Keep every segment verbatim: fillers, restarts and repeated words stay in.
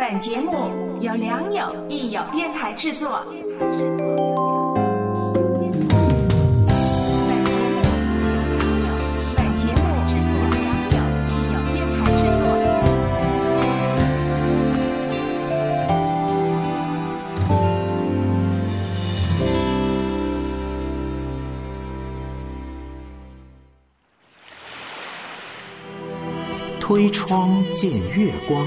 本节目由良友益友电台制作。 推窗见月光，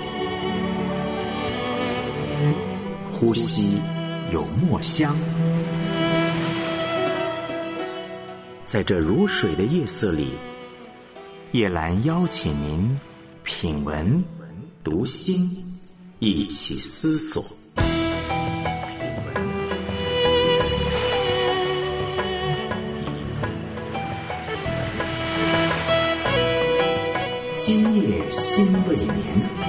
呼吸有墨香。在这如水的夜色里，叶兰邀请您品文读心，一起思索。今夜心未眠。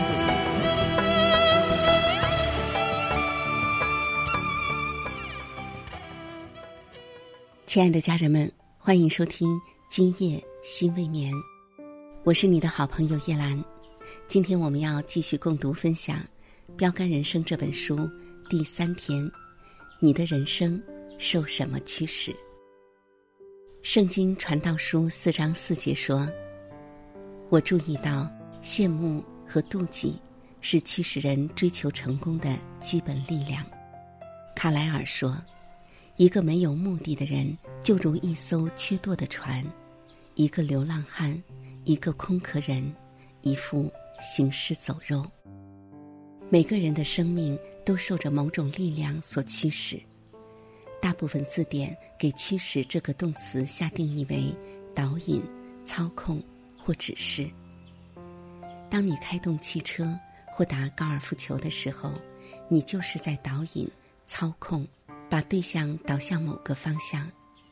亲爱的家人们，欢迎收听今夜心未眠，我是你的好朋友叶兰。今天我们要继续共读分享《标杆人生》这本书第三天，你的人生受什么驱使？圣经传道书四章四节说，我注意到羡慕和妒忌是驱使人追求成功的基本力量。卡莱尔说，一个没有目的的人就如一艘缺舵的船，一个流浪汉，一个空壳人，一副行尸走肉。每个人的生命都受着某种力量所驱使，大部分字典给驱使这个动词下定义为导引、操控或指示。当你开动汽车或打高尔夫球的时候，你就是在导引、操控，把对象导向某个方向。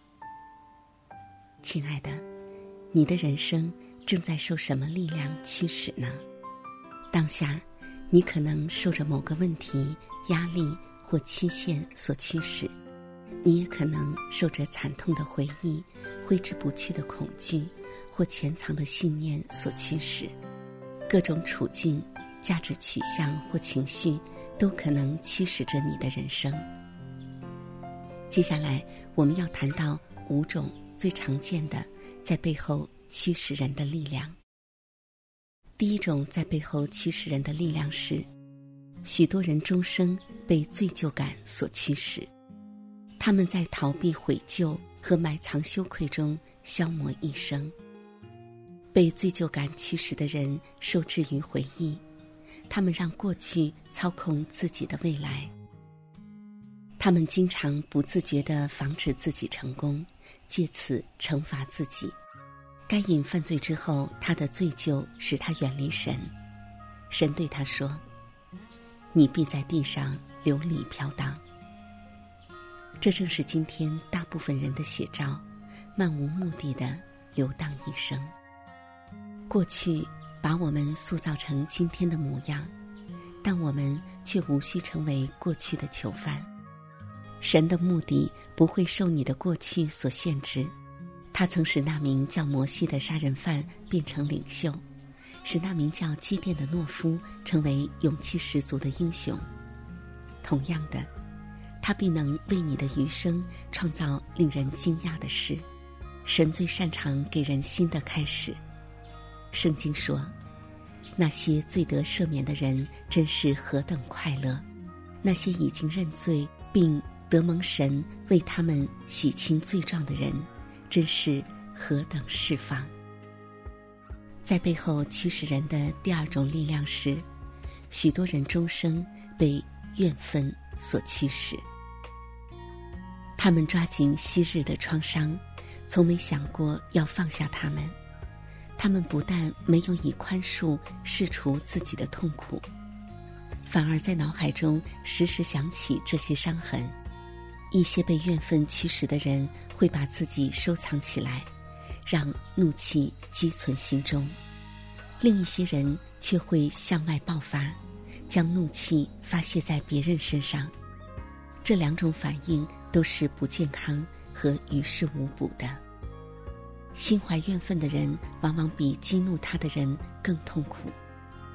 亲爱的，你的人生正在受什么力量驱使呢？当下，你可能受着某个问题、压力或期限所驱使，你也可能受着惨痛的回忆、挥之不去的恐惧或潜藏的信念所驱使。各种处境、价值取向或情绪都可能驱使着你的人生。接下来我们要谈到五种最常见的在背后驱使人的力量。第一种在背后驱使人的力量是，许多人终生被罪疚感所驱使，他们在逃避悔疚和埋藏羞愧中消磨一生。被罪疚感驱使的人受制于回忆，他们让过去操控自己的未来。他们经常不自觉地防止自己成功，借此惩罚自己。该隐犯罪之后，他的罪疚使他远离神。神对他说，你必在地上流离飘荡。这正是今天大部分人的写照，漫无目的地游荡一生。过去把我们塑造成今天的模样，但我们却无需成为过去的囚犯。神的目的不会受你的过去所限制，他曾使那名叫摩西的杀人犯变成领袖，使那名叫基甸的懦夫成为勇气十足的英雄。同样的，他必能为你的余生创造令人惊讶的事。神最擅长给人新的开始。圣经说，那些罪得赦免的人真是何等快乐，那些已经认罪并得蒙神为他们洗清罪状的人真是何等释放。在背后驱使人的第二种力量是，许多人终生被怨愤所驱使。他们抓紧昔日的创伤，从没想过要放下他们。他们不但没有以宽恕释除自己的痛苦，反而在脑海中时时想起这些伤痕。一些被怨愤驱使的人会把自己收藏起来，让怒气积存心中。另一些人却会向外爆发，将怒气发泄在别人身上。这两种反应都是不健康和于事无补的。心怀怨愤的人往往比激怒他的人更痛苦。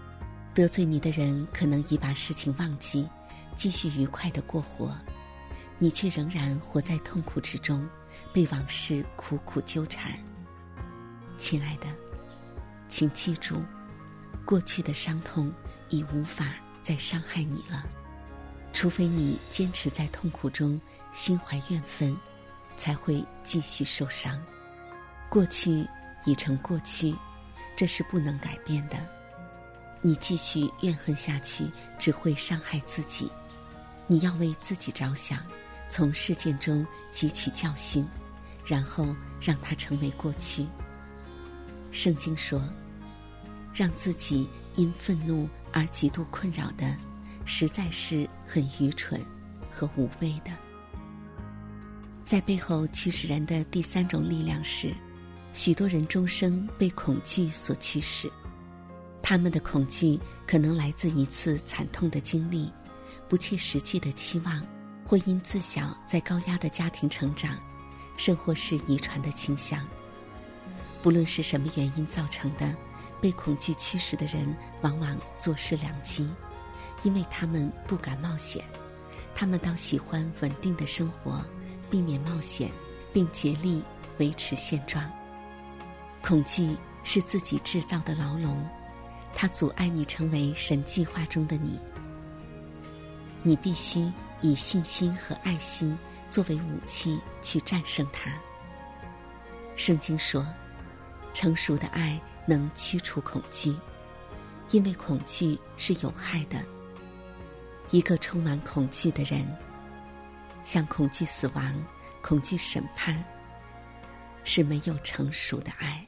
得罪你的人可能已把事情忘记，继续愉快地过活，你却仍然活在痛苦之中，被往事苦苦纠缠。亲爱的，请记住，过去的伤痛已无法再伤害你了，除非你坚持在痛苦中心怀怨愤，才会继续受伤。过去已成过去，这是不能改变的。你继续怨恨下去，只会伤害自己。你要为自己着想，从事件中汲取教训，然后让它成为过去。圣经说，让自己因愤怒而极度困扰的，实在是很愚蠢和无谓的。在背后驱使人的第三种力量是，许多人终生被恐惧所驱使。他们的恐惧可能来自一次惨痛的经历，不切实际的期望，或因自小在高压的家庭成长，甚或是遗传的倾向。不论是什么原因造成的，被恐惧驱使的人往往坐失良机，因为他们不敢冒险，他们倒喜欢稳定的生活，避免冒险，并竭力维持现状。恐惧是自己制造的牢笼，它阻碍你成为神计划中的你。你必须以信心和爱心作为武器去战胜它。圣经说，成熟的爱能驱除恐惧，因为恐惧是有害的。一个充满恐惧的人，像恐惧死亡、恐惧审判，是没有成熟的爱。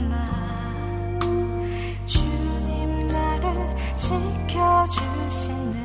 지켜주시네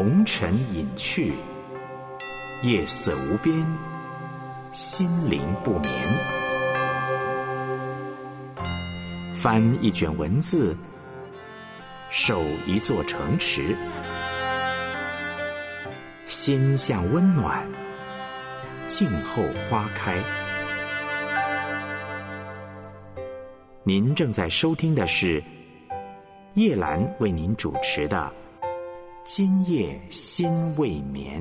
红尘隐去，夜色无边，心灵不眠。翻一卷文字，守一座城池，心向温暖，静候花开。您正在收听的是叶兰为您主持的《今夜心未眠》。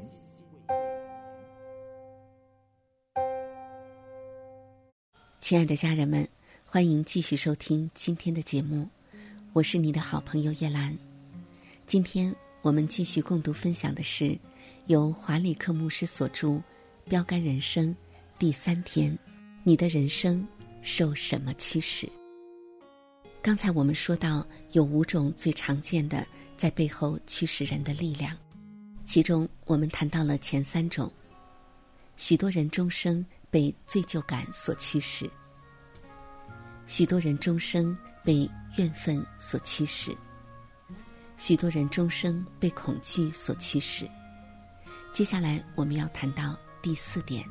亲爱的家人们，欢迎继续收听今天的节目，我是你的好朋友叶兰。今天我们继续共读分享的是由华里克牧师所著《标杆人生》第三天，你的人生受什么驱使？刚才我们说到有五种最常见的在背后驱使人的力量，其中我们谈到了前三种。许多人终生被罪疚感所驱使，许多人终生被怨愤所驱使，许多人终生被恐惧所驱使。接下来我们要谈到第四点，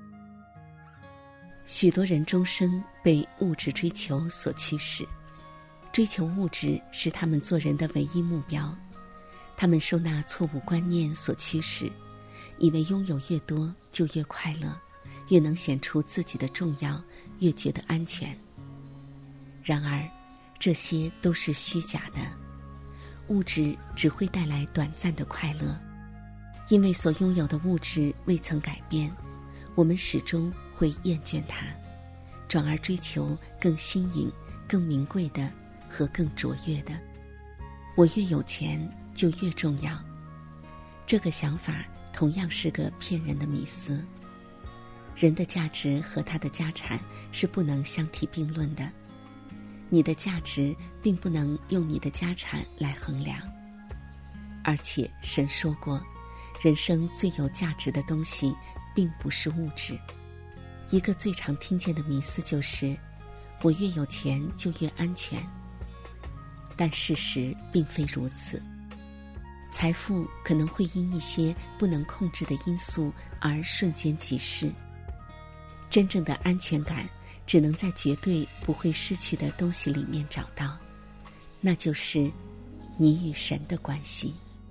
许多人终生被物质追求所驱使，追求物质是他们做人的唯一目标。他们受那错误观念所驱使，以为拥有越多就越快乐，越能显出自己的重要，越觉得安全。然而这些都是虚假的，物质只会带来短暂的快乐，因为所拥有的物质未曾改变，我们始终会厌倦它，转而追求更新颖、更名贵的和更卓越的。我越有钱就越重要，这个想法同样是个骗人的迷思。人的价值和他的家产是不能相提并论的，你的价值并不能用你的家产来衡量。而且神说过，人生最有价值的东西并不是物质。一个最常听见的迷思就是我越有钱就越安全，但事实并非如此。财富可能会因一些不能控制的因素而瞬间即逝，真正的安全感只能在绝对不会失去的东西里面找到，那就是你与神的关系。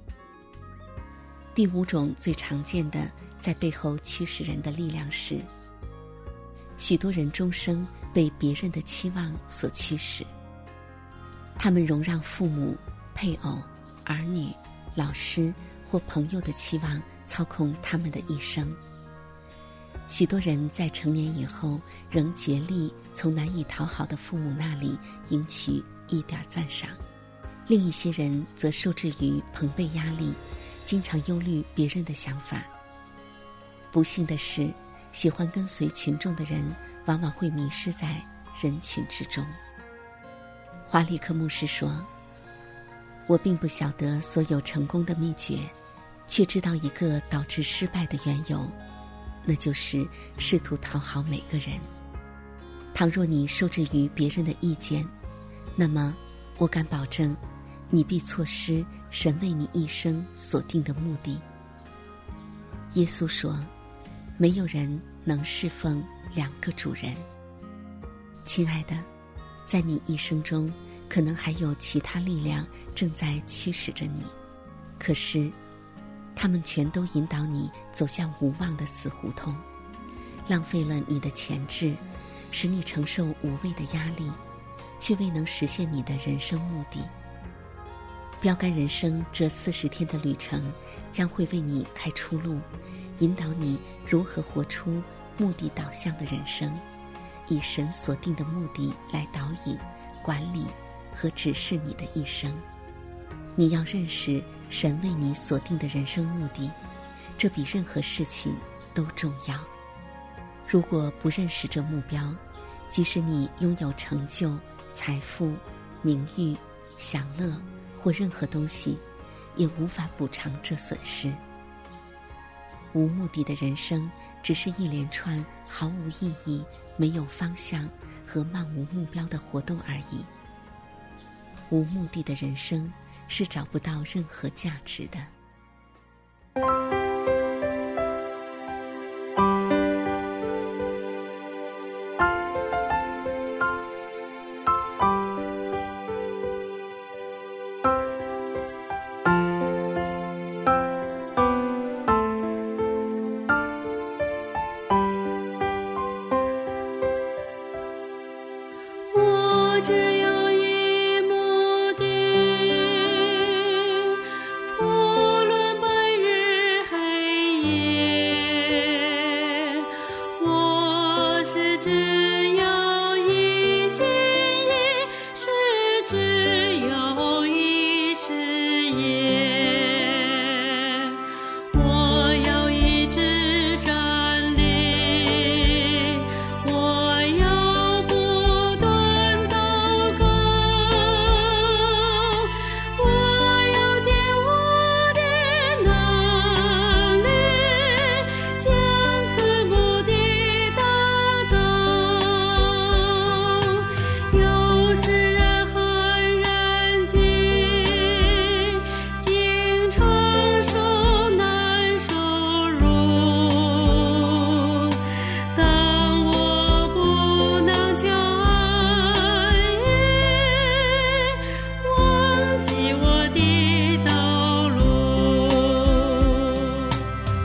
第五种最常见的在背后驱使人的力量是，许多人终生被别人的期望所驱使，他们容让父母、配偶、儿女、老师或朋友的期望操控他们的一生。许多人在成年以后仍竭力从难以讨好的父母那里赢取一点赞赏，另一些人则受制于朋辈压力，经常忧虑别人的想法。不幸的是，喜欢跟随群众的人往往会迷失在人群之中。华里克牧师说，我并不晓得所有成功的秘诀，却知道一个导致失败的缘由，那就是试图讨好每个人。倘若你受制于别人的意见，那么我敢保证，你必错失神为你一生所定的目的。耶稣说，没有人能侍奉两个主人。亲爱的，在你一生中可能还有其他力量正在驱使着你，可是他们全都引导你走向无望的死胡同，浪费了你的潜质，使你承受无谓的压力，却未能实现你的人生目的。标杆人生这四十天的旅程将会为你开出路，引导你如何活出目的导向的人生，以神所定的目的来导引、管理和指示你的一生。你要认识神为你所定的人生目的，这比任何事情都重要。如果不认识这目标，即使你拥有成就、财富、名誉、享乐或任何东西，也无法补偿这损失。无目的的人生只是一连串毫无意义、没有方向和漫无目标的活动而已。无目的的人生是找不到任何价值的。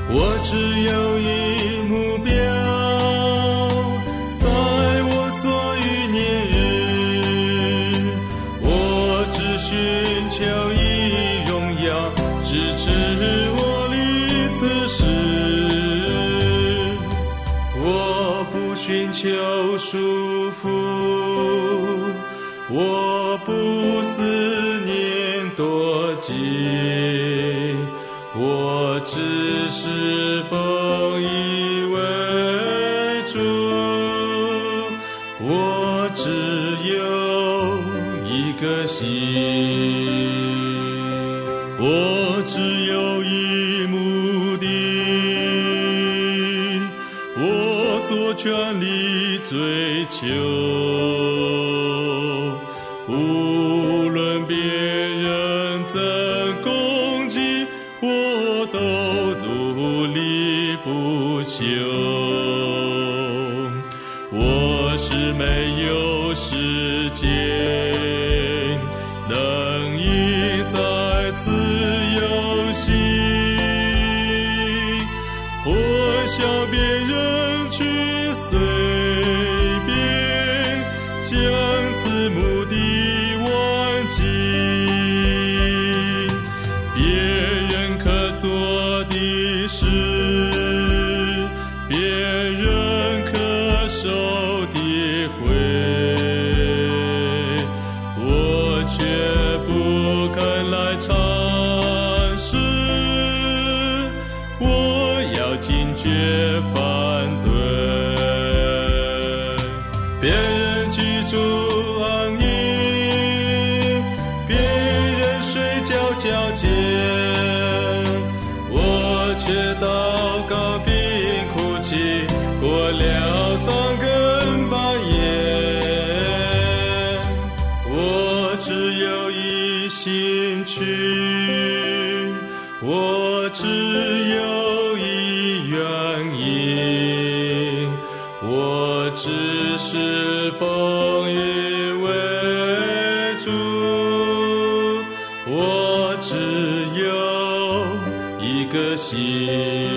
我只有一目标，在我所余年日，我只寻求一荣耀，直至我离此世。我不寻求束缚，我不思念多劫，我只是奉以为主，我只有一个心，我只有一目的，我所全力追求，无论别人怎攻击，我都努力不休。我是没有时间能一再自由行，我想别人去随便将此目的忘记，别人可做的事，别人可受的惠，我却不肯来尝试，我要坚决反对。别人居住安逸，别人睡觉交接，我却祷告并哭泣，过了三更半夜。我只有一心去，我只有一原因，我只是奉以为主，我只有一个心。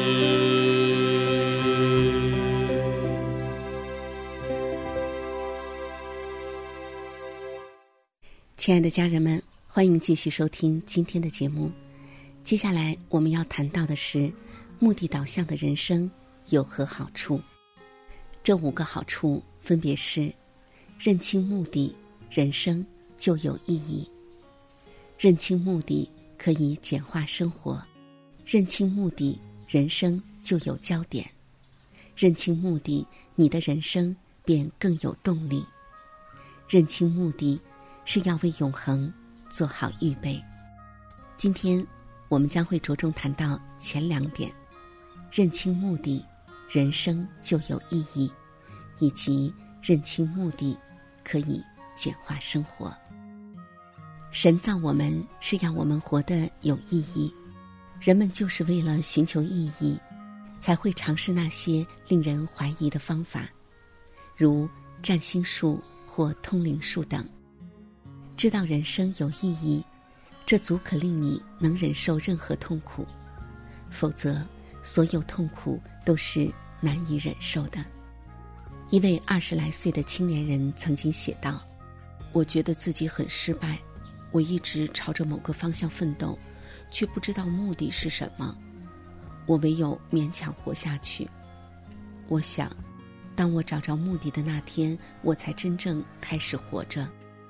亲爱的家人们，欢迎继续收听今天的节目。接下来我们要谈到的是目的导向的人生有何好处。这五个好处分别是：认清目的，人生就有意义；认清目的，可以简化生活；认清目的，人生就有焦点；认清目的，你的人生便更有动力；认清目的，是要为永恒做好预备。今天我们将会着重谈到前两点：认清目的，人生就有意义，以及认清目的，可以简化生活。神造我们是要我们活得有意义，人们就是为了寻求意义，才会尝试那些令人怀疑的方法，如占星术或通灵术等。知道人生有意义，这足可令你能忍受任何痛苦，否则所有痛苦都是难以忍受的。一位二十来岁的青年人曾经写道：我觉得自己很失败，我一直朝着某个方向奋斗，却不知道目的是什么，我唯有勉强活下去。我想，当我找着目的的那天，我才真正开始活着。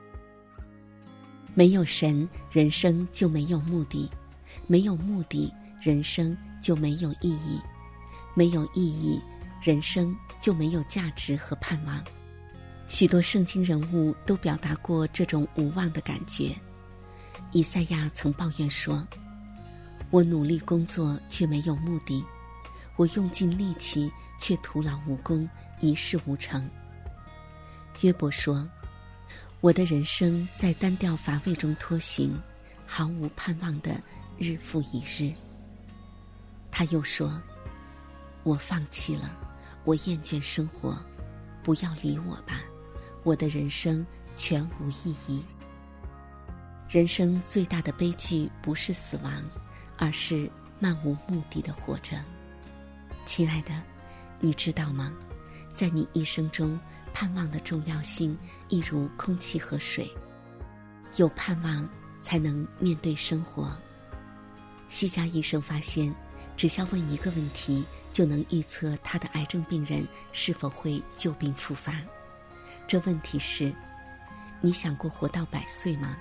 没有神，人生就没有目的；没有目的，人生就没有意义；没有意义，人生就没有价值和盼望。许多圣经人物都表达过这种无望的感觉。以赛亚曾抱怨说：我努力工作却没有目的，我用尽力气却徒劳无功，一事无成。约伯说：我的人生在单调乏味中拖行，毫无盼望的日复一日。他又说：我放弃了，我厌倦生活，不要理我吧，我的人生全无意义。人生最大的悲剧不是死亡，而是漫无目的的活着。 亲爱的，你知道吗？在你一生中，盼望的重要性一如空气和水。有盼望才能面对生活。西家医生发现，只需要问一个问题，就能预测他的癌症病人是否会旧病复发。这问题是：你想过活到百岁吗？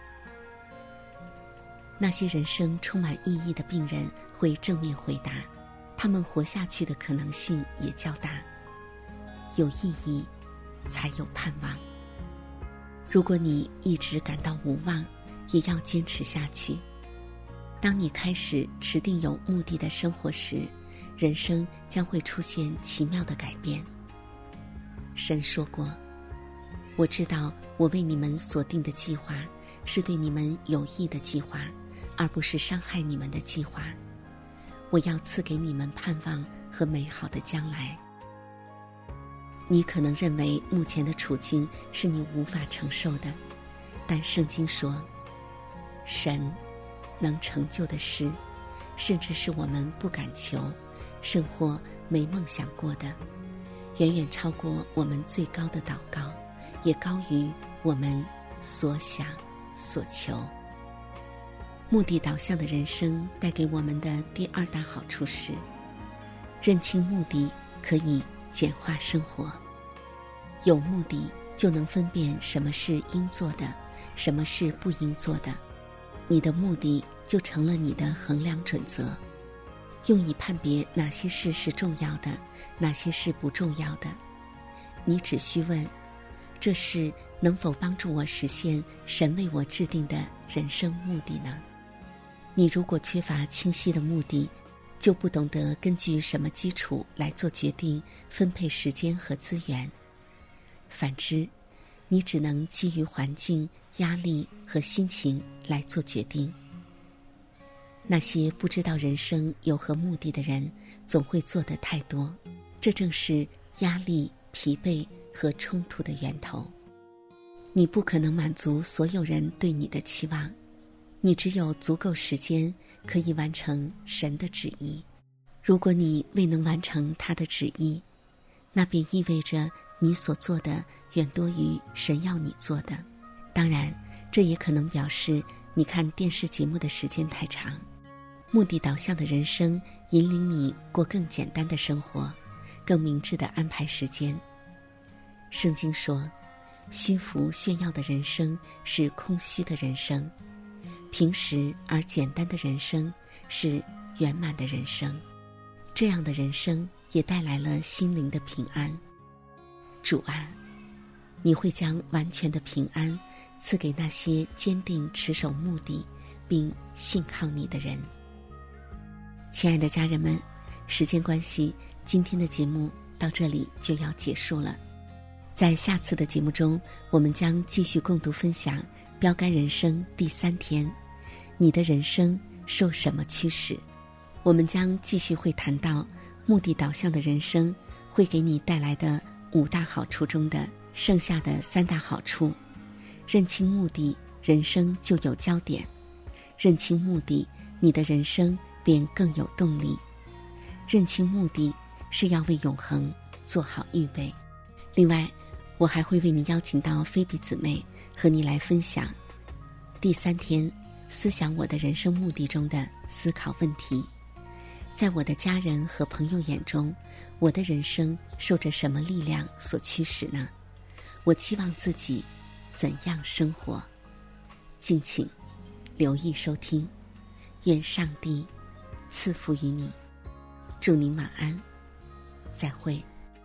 那些人生充满意义的病人会正面回答，他们活下去的可能性也较大。有意义，才有盼望。如果你一直感到无望，也要坚持下去。当你开始持定有目的的生活时，人生将会出现奇妙的改变。神说过，我知道我为你们所定的计划是对你们有益的计划，而不是伤害你们的计划。我要赐给你们盼望和美好的将来。你可能认为目前的处境是你无法承受的，但圣经说，神能成就的事，甚至是我们不敢求，甚或没梦想过的，远远超过我们最高的祷告，也高于我们所想所求。目的导向的人生带给我们的第二大好处是，认清目的可以简化生活。有目的就能分辨什么是应做的，什么是不应做的。你的目的就成了你的衡量准则，用以判别哪些事是重要的，哪些是不重要的。你只需问，这事能否帮助我实现神为我制定的人生目的呢？你如果缺乏清晰的目的，就不懂得根据什么基础来做决定，分配时间和资源。反之，你只能基于环境、压力和心情来做决定。那些不知道人生有何目的的人，总会做得太多，这正是压力、疲惫和冲突的源头。你不可能满足所有人对你的期望，你只有足够时间可以完成神的旨意。如果你未能完成他的旨意，那便意味着你所做的远多于神要你做的。当然，这也可能表示你看电视节目的时间太长。目的导向的人生引领你过更简单的生活，更明智地安排时间。圣经说，虚浮炫耀的人生是空虚的人生，平实而简单的人生是圆满的人生。这样的人生也带来了心灵的平安。主啊，你会将完全的平安赐给那些坚定持守目的并信靠你的人。亲爱的家人们，时间关系，今天的节目到这里就要结束了。在下次的节目中，我们将继续共读分享标杆人生第三天，你的人生受什么驱使？我们将继续会谈到目的导向的人生会给你带来的五大好处中的剩下的三大好处。认清目的，人生就有焦点；认清目的，你的人生便更有动力。认清目的是要为永恒做好预备。另外，我还会为你邀请到菲比姊妹和你来分享第三天思想我的人生目的中的思考问题。在我的家人和朋友眼中，我的人生受着什么力量所驱使呢？我期望自己怎样生活？敬请留意收听，愿上帝赐福于你。祝您晚安，再会。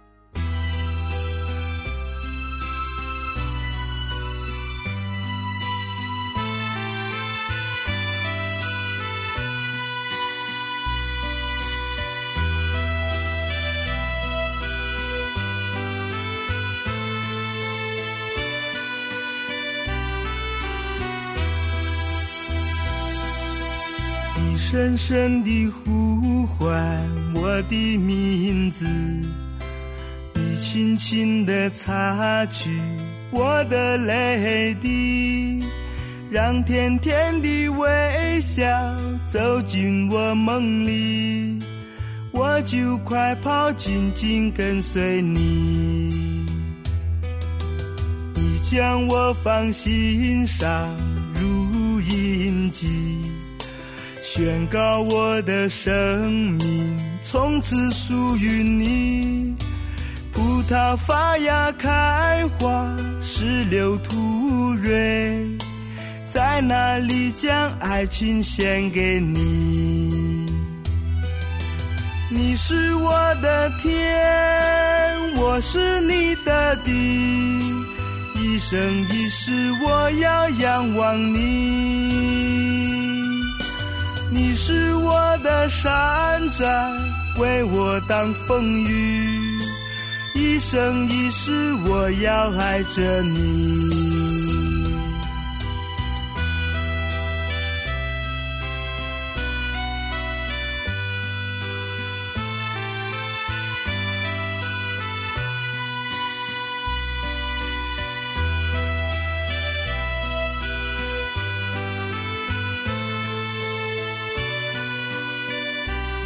深深地呼唤我的名字，你轻轻地擦去我的泪滴，让甜甜的微笑走进我梦里。 我就快跑，紧紧跟随你。你将我放心上，如印记，宣告我的生命从此属于你。葡萄发芽开花，石榴吐蕊，在那里将爱情献给你。你是我的天，我是你的地，一生一世我要仰望你。你是我的山寨，为我挡风雨，一生一世我要爱着你。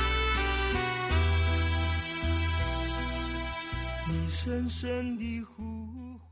深深的呼